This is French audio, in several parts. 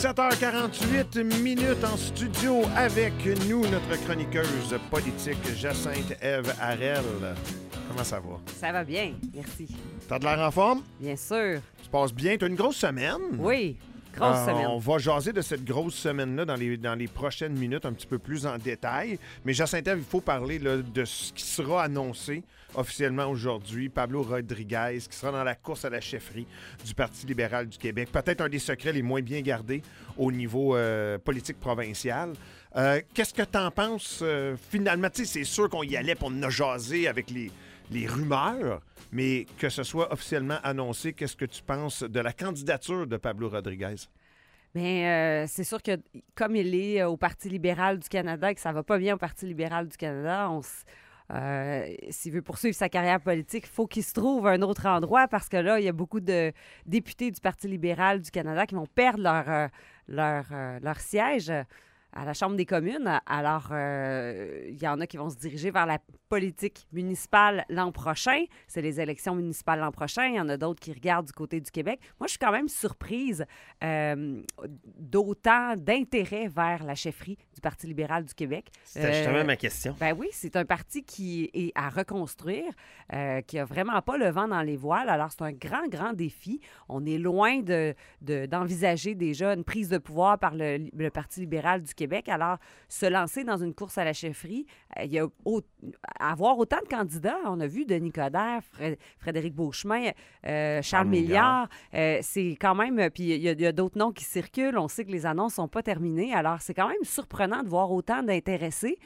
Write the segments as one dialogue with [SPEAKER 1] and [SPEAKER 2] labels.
[SPEAKER 1] 17h48 minutes en studio avec nous, notre chroniqueuse politique Jacinthe Ève Harel. Comment ça va?
[SPEAKER 2] Ça va bien, merci.
[SPEAKER 1] T'as de l'air en forme?
[SPEAKER 2] Bien sûr.
[SPEAKER 1] Tu passes bien? T'as une grosse semaine?
[SPEAKER 2] Oui, grosse semaine.
[SPEAKER 1] On va jaser de cette grosse semaine-là dans les prochaines minutes, un petit peu plus en détail. Mais Jacinthe Ève, il faut parler là, de ce qui sera annoncé officiellement aujourd'hui. Pablo Rodriguez, qui sera dans la course à la chefferie du Parti libéral du Québec. Peut-être un des secrets les moins bien gardés au niveau politique provincial. Qu'est-ce que t'en penses finalement? Tu sais, c'est sûr qu'on y allait, puis on en a jasé avec les rumeurs, mais que ce soit officiellement annoncé, qu'est-ce que tu penses de la candidature de Pablo Rodriguez?
[SPEAKER 2] Bien, c'est sûr que comme il est au Parti libéral du Canada et que ça va pas bien au Parti libéral du Canada, s'il veut poursuivre sa carrière politique, il faut qu'il se trouve un autre endroit parce que là, il y a beaucoup de députés du Parti libéral du Canada qui vont perdre leur siège à la Chambre des communes. Alors, il y en a qui vont se diriger vers la politique municipale l'an prochain. C'est les élections municipales l'an prochain. Il y en a d'autres qui regardent du côté du Québec. Moi, je suis quand même surprise d'autant d'intérêt vers la chefferie du Parti libéral du Québec.
[SPEAKER 3] C'était justement ma question.
[SPEAKER 2] Ben oui, c'est un parti qui est à reconstruire, qui a vraiment pas le vent dans les voiles. Alors, c'est un grand, grand défi. On est loin d'envisager déjà une prise de pouvoir par le Parti libéral du Québec. Alors, se lancer dans une course à la chefferie, il y a avoir autant de candidats. On a vu Denis Coderre, Frédéric Beauchemin, Charles Milliard. C'est quand même... Puis il y a d'autres noms qui circulent. On sait que les annonces sont pas terminées. Alors, c'est quand même surprenant de voir autant d'intéressés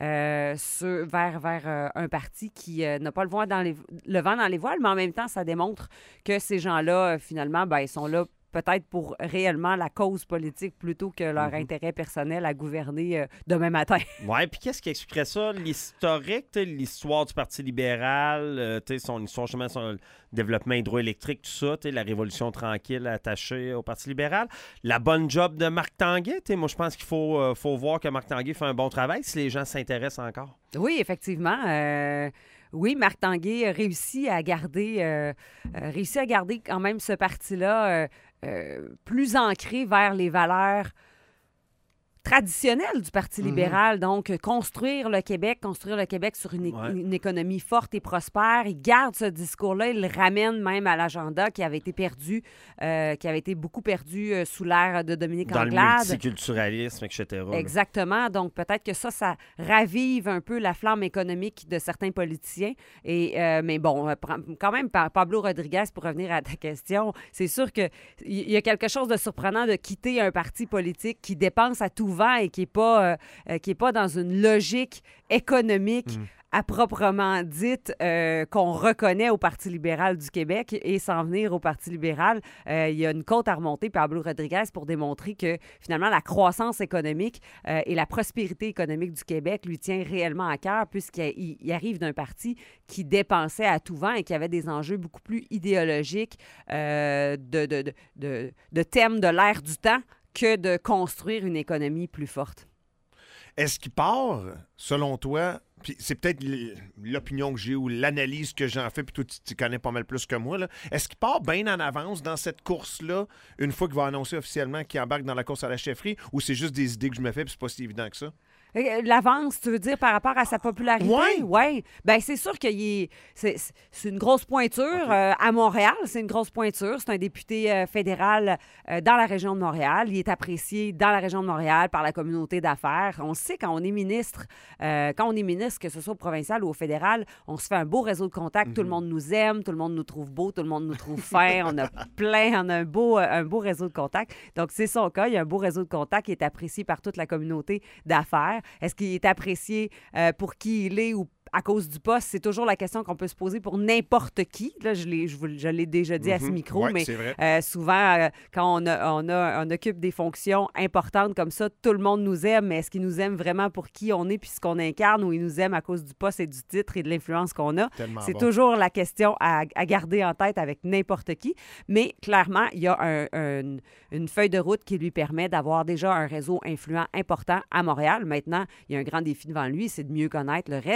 [SPEAKER 2] vers un parti qui n'a pas le vent dans les voiles, mais en même temps, ça démontre que ces gens-là, finalement, ils sont là peut-être pour réellement la cause politique plutôt que leur intérêt personnel à gouverner demain matin.
[SPEAKER 3] Oui, puis qu'est-ce qui expliquerait ça? L'historique, l'histoire du Parti libéral, son histoire, justement, son développement hydroélectrique, tout ça, la révolution tranquille attachée au Parti libéral. La bonne job de Marc Tanguay, moi, je pense qu'il faut voir que Marc Tanguay fait un bon travail si les gens s'intéressent encore.
[SPEAKER 2] Oui, effectivement. Oui, Marc Tanguay réussit à garder quand même ce parti-là plus ancré vers les valeurs traditionnelles du Parti libéral. Donc, construire le Québec sur une économie forte et prospère. Il garde ce discours-là, il le ramène même à l'agenda qui avait été perdu, qui avait été beaucoup perdu sous l'ère de Dominique Anglade.
[SPEAKER 3] Dans le multiculturalisme, etc.
[SPEAKER 2] Exactement. Donc, peut-être que ça ravive un peu la flamme économique de certains politiciens. Mais bon, quand même, Pablo Rodriguez, pour revenir à ta question, c'est sûr qu'il y a quelque chose de surprenant de quitter un parti politique qui dépense à tout vent et qui est pas dans une logique économique à proprement dite qu'on reconnaît au Parti libéral du Québec et s'en venir au Parti libéral. Il y a une côte à remonter, Pablo Rodriguez, pour démontrer que finalement la croissance économique et la prospérité économique du Québec lui tient réellement à cœur puisqu'il arrive d'un parti qui dépensait à tout vent et qui avait des enjeux beaucoup plus idéologiques de thèmes de l'ère du temps que de construire une économie plus forte.
[SPEAKER 1] Est-ce qu'il part, selon toi, puis c'est peut-être l'opinion que j'ai ou l'analyse que j'en fais, puis toi, tu connais pas mal plus que moi, là. Est-ce qu'il part bien en avance dans cette course-là, une fois qu'il va annoncer officiellement qu'il embarque dans la course à la chefferie, ou c'est juste des idées que je me fais, puis c'est pas si évident que ça?
[SPEAKER 2] L'avance, tu veux dire, par rapport à sa popularité? Oui. Bien, c'est sûr que c'est une grosse pointure à Montréal. C'est une grosse pointure. C'est un député fédéral dans la région de Montréal. Il est apprécié dans la région de Montréal par la communauté d'affaires. On sait quand on est ministre, que ce soit au provincial ou au fédéral, on se fait un beau réseau de contacts. Tout le monde nous aime, tout le monde nous trouve beau, tout le monde nous trouve fin. On a un beau réseau de contacts. Donc, c'est son cas. Il y a un beau réseau de contacts qui est apprécié par toute la communauté d'affaires. Est-ce qu'il est apprécié pour qui il est ou à cause du poste? C'est toujours la question qu'on peut se poser pour n'importe qui. Là, je l'ai déjà dit à ce micro, mais souvent, quand on occupe des fonctions importantes comme ça, tout le monde nous aime, mais est-ce qu'il nous aime vraiment pour qui on est puis ce qu'on incarne ou il nous aime à cause du poste et du titre et de l'influence qu'on a? C'est toujours la question à garder en tête avec n'importe qui. Mais clairement, il y a une feuille de route qui lui permet d'avoir déjà un réseau influent important à Montréal. Maintenant, il y a un grand défi devant lui, c'est de mieux connaître le reste du Québec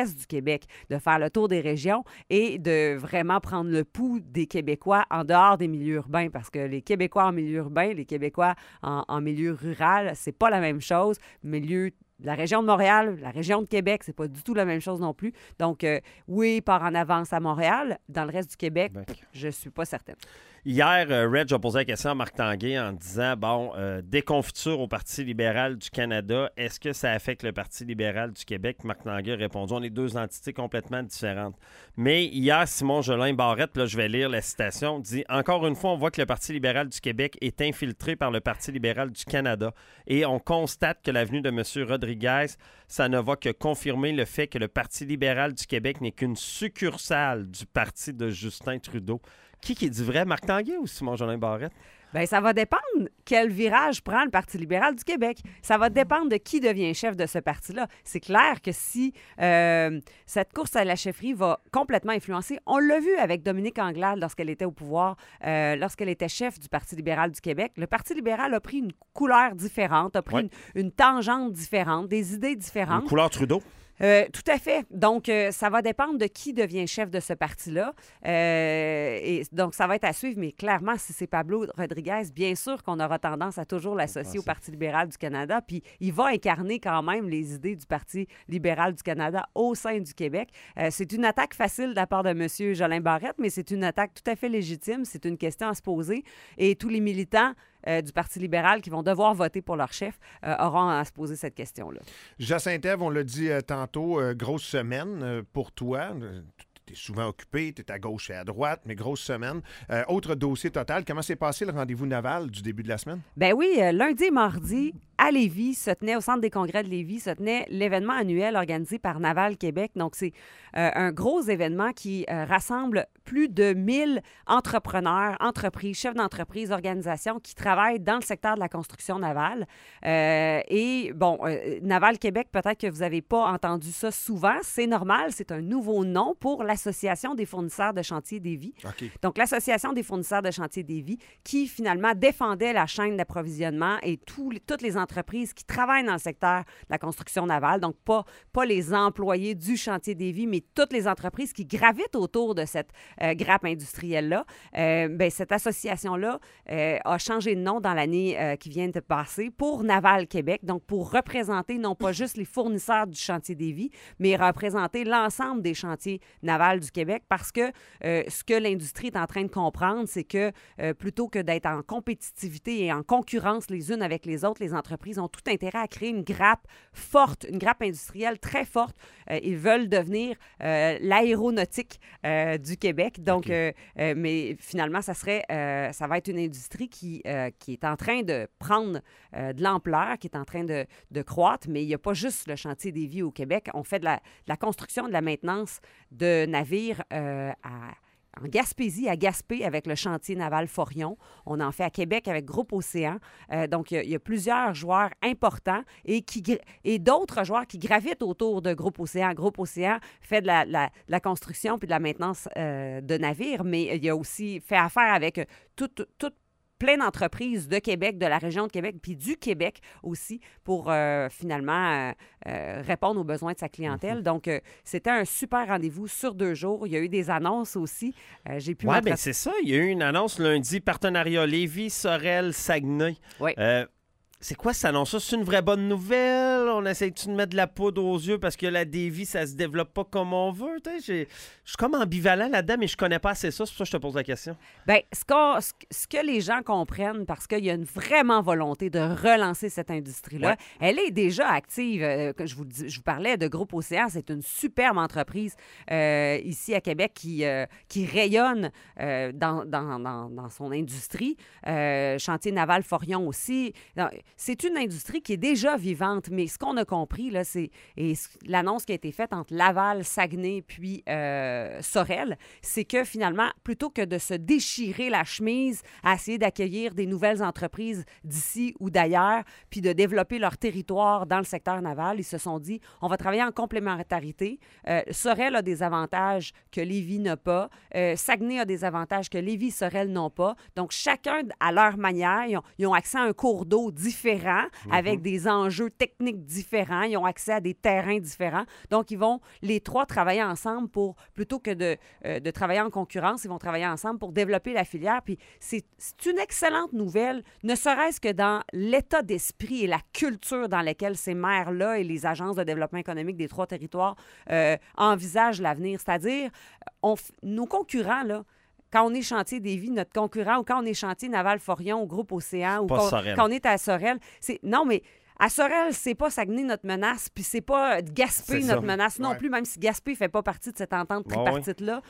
[SPEAKER 2] Québec, de faire le tour des régions et de vraiment prendre le pouls des Québécois en dehors des milieux urbains, parce que les Québécois en milieu urbain, les Québécois en milieu rural, c'est pas la même chose. Milieu la région de Montréal, la région de Québec, c'est pas du tout la même chose non plus. Donc, oui, il part en avance à Montréal. Dans le reste du Québec, je suis pas certaine.
[SPEAKER 3] Hier, Reg a posé la question à Marc Tanguay en disant, déconfiture au Parti libéral du Canada, est-ce que ça affecte le Parti libéral du Québec? Marc Tanguay a répondu, on est deux entités complètement différentes. Mais hier, Simon Jolin Barrette, là, je vais lire la citation, dit « Encore une fois, on voit que le Parti libéral du Québec est infiltré par le Parti libéral du Canada et on constate que l'avenue de M. Rodriguez, ça ne va que confirmer le fait que le Parti libéral du Québec n'est qu'une succursale du parti de Justin Trudeau. » Qui dit vrai, Marc Tanguay ou Simon Jolin Barrette?
[SPEAKER 2] Bien, ça va dépendre quel virage prend le Parti libéral du Québec. Ça va dépendre de qui devient chef de ce parti-là. C'est clair que si cette course à la chefferie va complètement influencer, on l'a vu avec Dominique Anglade lorsqu'elle était au pouvoir, lorsqu'elle était chef du Parti libéral du Québec. Le Parti libéral a pris une couleur différente, a pris une tangente différente, des idées différentes.
[SPEAKER 3] Une couleur Trudeau.
[SPEAKER 2] Tout à fait. Donc, ça va dépendre de qui devient chef de ce parti-là. Et donc, ça va être à suivre, mais clairement, si c'est Pablo Rodriguez, bien sûr qu'on aura tendance à toujours l'associer au Parti libéral du Canada. Puis, il va incarner quand même les idées du Parti libéral du Canada au sein du Québec. C'est une attaque facile de la part de M. Jolin Barrette, mais c'est une attaque tout à fait légitime. C'est une question à se poser. Et tous les militants du Parti libéral qui vont devoir voter pour leur chef auront à se poser cette question-là.
[SPEAKER 1] Jacinthe Ève, on l'a dit tantôt, grosse semaine pour toi. Tu es souvent occupé, tu es à gauche et à droite, mais grosse semaine. Autre dossier total, comment s'est passé le rendez-vous naval du début de la semaine?
[SPEAKER 2] Ben oui, lundi et mardi, à Lévis, au Centre des congrès de Lévis, se tenait l'événement annuel organisé par Naval Québec. Donc, c'est un gros événement qui rassemble plus de 1000 entrepreneurs, entreprises, chefs d'entreprise, organisations qui travaillent dans le secteur de la construction navale. Naval Québec, peut-être que vous n'avez pas entendu ça souvent. C'est normal, c'est un nouveau nom pour l'Association des fournisseurs de chantier Lévis. Okay. Donc, l'Association des fournisseurs de chantier Lévis qui, finalement, défendait la chaîne d'approvisionnement et toutes les entreprises qui travaillent dans le secteur de la construction navale. Donc, pas les employés du chantier Lévis, mais toutes les entreprises qui gravitent autour de cette grappe industrielle-là. Cette association-là a changé de nom dans l'année qui vient de passer pour Naval Québec, donc pour représenter non pas juste les fournisseurs du chantier Lévis, mais représenter l'ensemble des chantiers navals du Québec, parce que ce que l'industrie est en train de comprendre, c'est que plutôt que d'être en compétitivité et en concurrence les unes avec les autres, les entreprises ont tout intérêt à créer une grappe forte, une grappe industrielle très forte. Ils veulent devenir l'aéronautique du Québec. Donc, mais finalement, ça va être une industrie qui est en train de prendre de l'ampleur, qui est en train de croître, mais il n'y a pas juste le chantier Lévis au Québec. On fait de la construction, de la maintenance de navires en Gaspésie, à Gaspé, avec le chantier naval Forion. On en fait à Québec avec Groupe Océan. Donc, il y a plusieurs joueurs importants et d'autres joueurs qui gravitent autour de Groupe Océan. Groupe Océan fait de la construction puis de la maintenance de navires, mais il y a aussi fait affaire avec toute plein d'entreprises de Québec, de la région de Québec, puis du Québec aussi, pour finalement répondre aux besoins de sa clientèle. Donc, c'était un super rendez-vous sur 2 jours. Il y a eu des annonces aussi. J'ai pu
[SPEAKER 3] bien, c'est ça. Il y a eu une annonce lundi, partenariat Lévis, Sorel, Saguenay. Oui. C'est quoi cette annonce-là? C'est une vraie bonne nouvelle? On essaie-tu de mettre de la poudre aux yeux parce que la Lévis, ça se développe pas comme on veut? Je suis comme ambivalent là-dedans, mais je connais pas assez ça. C'est pour ça que je te pose la question. Bien,
[SPEAKER 2] ce que les gens comprennent, parce qu'il y a une vraiment volonté de relancer cette industrie-là, elle est déjà active. Je vous parlais de Groupe Océan. C'est une superbe entreprise ici à Québec qui rayonne dans son industrie. Chantier naval Forion aussi. C'est une industrie qui est déjà vivante, mais ce qu'on a compris, là, c'est l'annonce qui a été faite entre Laval, Saguenay puis Sorel, c'est que finalement, plutôt que de se déchirer la chemise à essayer d'accueillir des nouvelles entreprises d'ici ou d'ailleurs, puis de développer leur territoire dans le secteur naval, ils se sont dit, on va travailler en complémentarité. Sorel a des avantages que Lévis n'a pas. Saguenay a des avantages que Lévis et Sorel n'ont pas. Donc, chacun, à leur manière, ils ont accès à un cours d'eau différent différents, avec des enjeux techniques différents. Ils ont accès à des terrains différents. Donc, ils vont les trois travailler ensemble pour, plutôt que de travailler en concurrence, ils vont travailler ensemble pour développer la filière. Puis c'est une excellente nouvelle, ne serait-ce que dans l'état d'esprit et la culture dans laquelle ces maires-là et les agences de développement économique des trois territoires envisagent l'avenir. C'est-à-dire, nos concurrents, là, quand on est Chantier Lévis, notre concurrent, ou quand on est Chantier Naval-Forion au groupe Océan, ou quand on est à Sorel, non, mais à Sorel, c'est pas Saguenay notre menace, puis c'est pas Gaspé notre menace non plus, même si Gaspé fait pas partie de cette entente tripartite-là.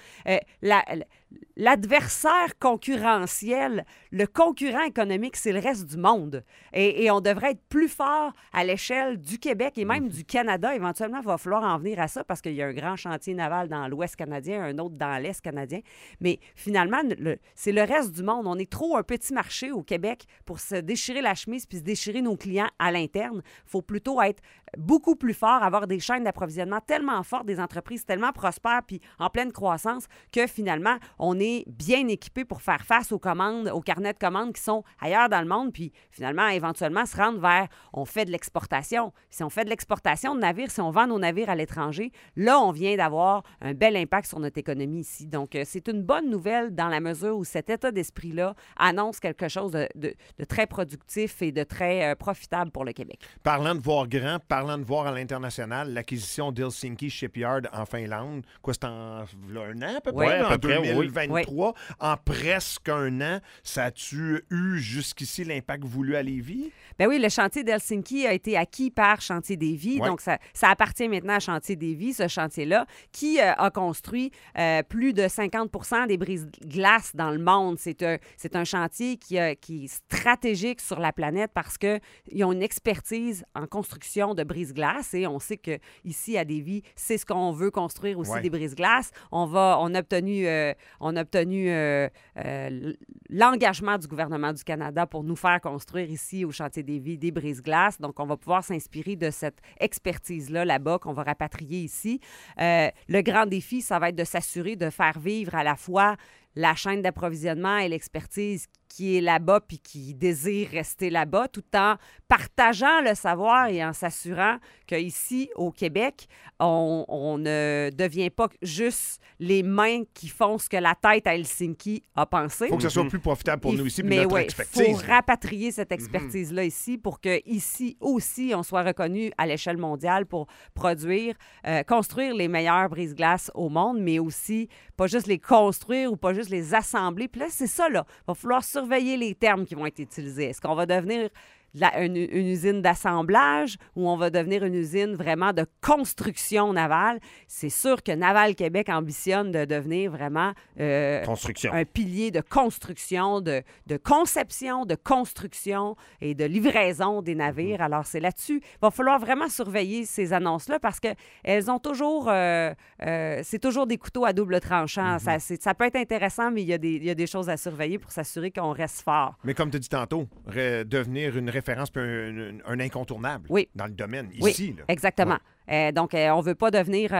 [SPEAKER 2] L'adversaire concurrentiel, le concurrent économique, c'est le reste du monde. Et on devrait être plus fort à l'échelle du Québec et même du Canada. Éventuellement, il va falloir en venir à ça parce qu'il y a un grand chantier naval dans l'Ouest canadien, un autre dans l'Est canadien. Mais finalement, c'est le reste du monde. On est trop un petit marché au Québec pour se déchirer la chemise puis se déchirer nos clients à l'interne. Il faut plutôt être beaucoup plus fort, avoir des chaînes d'approvisionnement tellement fortes, des entreprises tellement prospères puis en pleine croissance que finalement, on est bien équipé pour faire face aux commandes, aux carnets de commandes qui sont ailleurs dans le monde, puis finalement, éventuellement, se rendre vers, on fait de l'exportation. Si on fait de l'exportation de navires, si on vend nos navires à l'étranger, là, on vient d'avoir un bel impact sur notre économie ici. Donc, c'est une bonne nouvelle dans la mesure où cet état d'esprit-là annonce quelque chose de très productif et de très profitable pour le Québec.
[SPEAKER 1] Parlant de voir grand, parlant de voir à l'international, l'acquisition d'Helsinki Shipyard en Finlande, quoi, c'est un an à peu près, en 2023, en presque un an, ça a-tu eu jusqu'ici l'impact voulu à Lévis?
[SPEAKER 2] Ben oui, le chantier d'Helsinki a été acquis par Chantier Lévis, donc ça appartient maintenant à Chantier Lévis, ce chantier-là, qui a construit plus de 50% des brises-glaces dans le monde. C'est un chantier qui est stratégique sur la planète parce qu'ils ont une expertise en construction de brise-glace et on sait qu'ici, à Lévis, c'est ce qu'on veut construire aussi, des brises-glaces. On a obtenu l'engagement du gouvernement du Canada pour nous faire construire ici, au chantier Lévis, des brises-glaces. Donc, on va pouvoir s'inspirer de cette expertise-là là-bas qu'on va rapatrier ici. Le grand défi, ça va être de s'assurer de faire vivre à la fois la chaîne d'approvisionnement et l'expertise qui est là-bas puis qui désire rester là-bas, tout en partageant le savoir et en s'assurant qu'ici, au Québec, on ne devient pas juste les mains qui font ce que la tête à Helsinki a pensé.
[SPEAKER 1] Il faut que ce soit plus profitable pour nous ici, pour notre expertise.
[SPEAKER 2] Il faut rapatrier cette expertise-là ici pour qu'ici aussi, on soit reconnu à l'échelle mondiale pour produire, construire les meilleurs brise-glaces au monde, mais aussi pas juste les construire ou pas juste les assembler. Puis là, c'est ça, là. Il va falloir surveiller les termes qui vont être utilisés. Est-ce qu'on va devenir une usine d'assemblage ou on va devenir une usine vraiment de construction navale? C'est sûr que Naval Québec ambitionne de devenir vraiment un pilier de construction, de conception, de construction et de livraison des navires. Alors, c'est là-dessus. Il va falloir vraiment surveiller ces annonces-là parce qu'elles ont toujours... c'est toujours des couteaux à double tranchant. Ça peut être intéressant, mais il y a des choses à surveiller pour s'assurer qu'on reste fort.
[SPEAKER 1] Mais comme tu as dit tantôt, devenir une référence puis un incontournable dans le domaine, ici.
[SPEAKER 2] Oui, exactement. Donc, on ne veut pas devenir,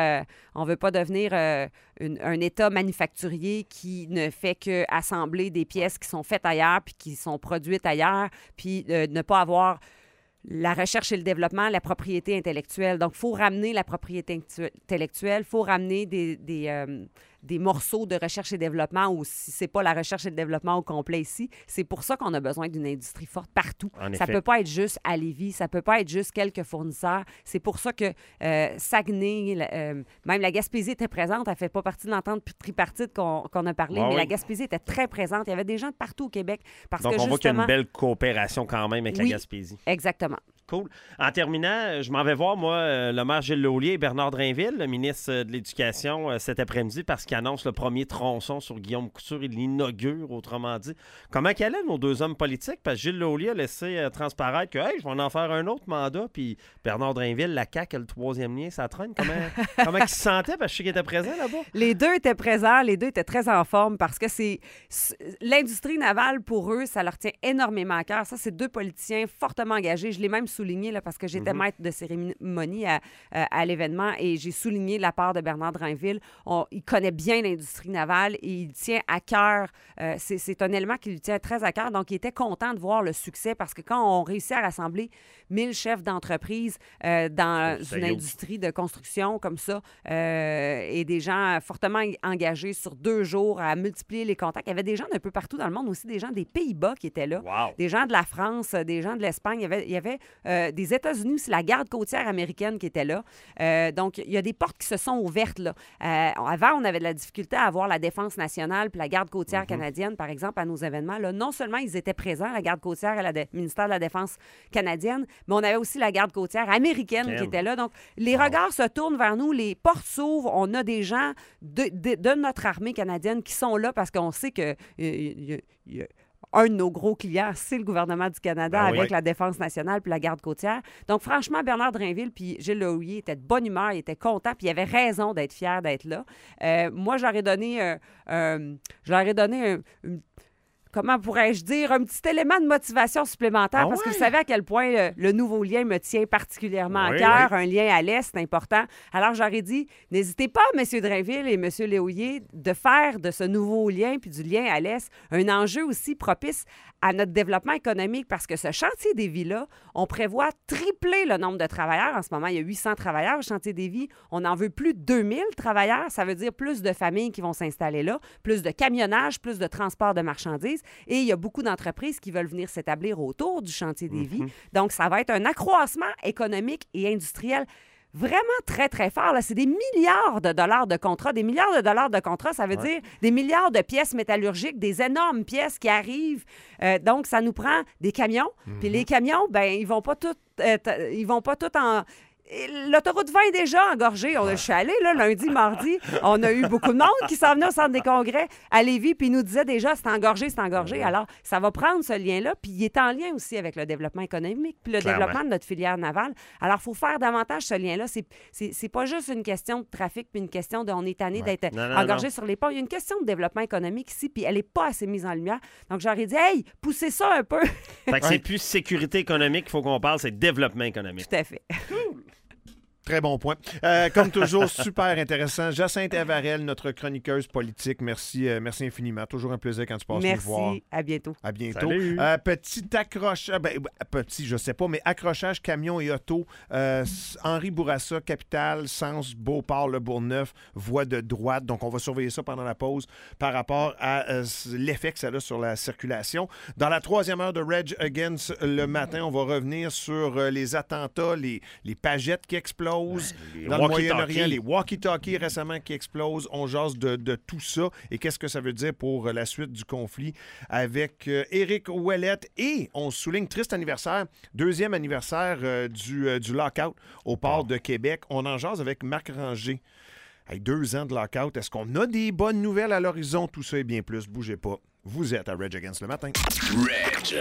[SPEAKER 2] un État manufacturier qui ne fait qu'assembler des pièces qui sont faites ailleurs puis qui sont produites ailleurs, puis ne pas avoir la recherche et le développement, la propriété intellectuelle. Donc, il faut ramener la propriété intellectuelle, il faut ramener des morceaux de recherche et développement, ou si ce n'est pas la recherche et le développement au complet ici. C'est pour ça qu'on a besoin d'une industrie forte partout. Ça ne peut pas être juste à Lévis, ça ne peut pas être juste quelques fournisseurs. C'est pour ça que Saguenay, même la Gaspésie était présente. Elle ne fait pas partie de l'entente tripartite qu'on a parlé, mais la Gaspésie était très présente. Il y avait des gens de partout au Québec.
[SPEAKER 3] Donc, on voit qu'il y a une belle coopération quand même avec la Gaspésie.
[SPEAKER 2] Exactement.
[SPEAKER 3] Cool. En terminant, je m'en vais voir, moi, le maire Gilles Laulier et Bernard Drainville, le ministre de l'Éducation, cet après-midi, parce qu'il annonce le premier tronçon sur Guillaume Couture. Il l'inaugure, autrement dit. Comment qu'elle est, nos deux hommes politiques? Parce que Gilles Laulier a laissé transparaître que, hey, je vais en faire un autre mandat. Puis Bernard Drainville, la CAQ, le troisième lien, ça traîne. Comment il se sentait? Parce que je sais qu'il était présent là-bas.
[SPEAKER 2] Les deux étaient présents. Les deux étaient très en forme parce que l'industrie navale, pour eux, ça leur tient énormément à cœur. Ça, c'est deux politiciens fortement engagés. Je l'ai même souligner, là, parce que j'étais maître de cérémonie à l'événement et j'ai souligné la part de Bernard Drainville. Il connaît bien l'industrie navale et il tient à cœur, c'est un élément qui lui tient très à cœur, donc il était content de voir le succès parce que quand on réussit à rassembler 1000 chefs d'entreprise dans une industrie de construction comme ça et des gens fortement engagés sur 2 jours à multiplier les contacts, il y avait des gens d'un peu partout dans le monde, aussi des gens des Pays-Bas qui étaient là, des gens de la France, des gens de l'Espagne, il y avait des États-Unis aussi, la garde côtière américaine qui était là. Donc, il y a des portes qui se sont ouvertes là. Avant, on avait de la difficulté à avoir la Défense nationale puis la garde côtière canadienne, par exemple, à nos événements. Là, non seulement ils étaient présents, la garde côtière et le ministère de la Défense canadienne, mais on avait aussi la garde côtière américaine qui était là. Donc, les regards se tournent vers nous, les portes s'ouvrent. On a des gens de notre armée canadienne qui sont là parce qu'on sait que un de nos gros clients, c'est le gouvernement du Canada avec la Défense nationale puis la garde côtière. Donc, franchement, Bernard Drainville puis Gilles Lerouillier étaient de bonne humeur, ils étaient contents, puis ils avaient raison d'être fiers d'être là. Moi, je leur ai donné comment pourrais-je dire, un petit élément de motivation supplémentaire parce que vous savez à quel point le nouveau lien me tient particulièrement à cœur. Un lien à l'Est, c'est important. Alors, j'aurais dit, n'hésitez pas, M. Drainville et M. Léoyer, de faire de ce nouveau lien puis du lien à l'Est un enjeu aussi propice à notre développement économique parce que ce chantier des vies-là, on prévoit tripler le nombre de travailleurs. En ce moment, il y a 800 travailleurs au chantier des vies. On en veut plus de 2000 travailleurs. Ça veut dire plus de familles qui vont s'installer là, plus de camionnage, plus de transport de marchandises. Et il y a beaucoup d'entreprises qui veulent venir s'établir autour du chantier des vies. Donc, ça va être un accroissement économique et industriel vraiment très, très fort. Là. C'est des milliards de dollars de contrats. Des milliards de dollars de contrats, ça veut dire des milliards de pièces métallurgiques, des énormes pièces qui arrivent. Donc, ça nous prend des camions. Puis les camions, ben ils vont pas tout en... L'autoroute 20 est déjà engorgée. Je suis allée là, lundi, mardi. On a eu beaucoup de monde qui s'en venait au centre des congrès à Lévis, puis ils nous disaient déjà c'est engorgé. Alors, ça va prendre ce lien-là, puis il est en lien aussi avec le développement économique, puis le développement de notre filière navale. Alors, il faut faire davantage ce lien-là. C'est pas juste une question de trafic, puis une question de on est tanné d'être engorgé sur les ponts. Il y a une question de développement économique ici, puis elle n'est pas assez mise en lumière. Donc, j'aurais dit, hey, poussez ça un peu.
[SPEAKER 3] Fait que c'est plus sécurité économique qu'il faut qu'on parle, c'est développement économique.
[SPEAKER 2] Tout à fait.
[SPEAKER 1] Très bon point. Comme toujours, super intéressant. Jacinthe Avarel, notre chroniqueuse politique. Merci infiniment. Toujours un plaisir quand tu passes nous voir.
[SPEAKER 2] Merci. À bientôt.
[SPEAKER 1] À bientôt. Petit accrochage, je sais pas, mais accrochage camion et auto. Henri Bourassa, capitale, sens Beauport, Le Bourgneuf, voie de droite. Donc, on va surveiller ça pendant la pause par rapport à l'effet que ça a sur la circulation. Dans la 3e heure de Reg Against le matin, on va revenir sur les attentats, les pagettes qui explosent. Dans le Moyen-Orient, les walkie-talkies récemment qui explosent. On jase de tout ça. Et qu'est-ce que ça veut dire pour la suite du conflit avec Éric Ouellette. Et on souligne, triste anniversaire, 2e anniversaire du lockout au port de Québec. On en jase avec Marc Ranger. Avec 2 ans de lockout, est-ce qu'on a des bonnes nouvelles à l'horizon? Tout ça et bien plus. Bougez pas. Vous êtes à Reg Against le matin. Reg.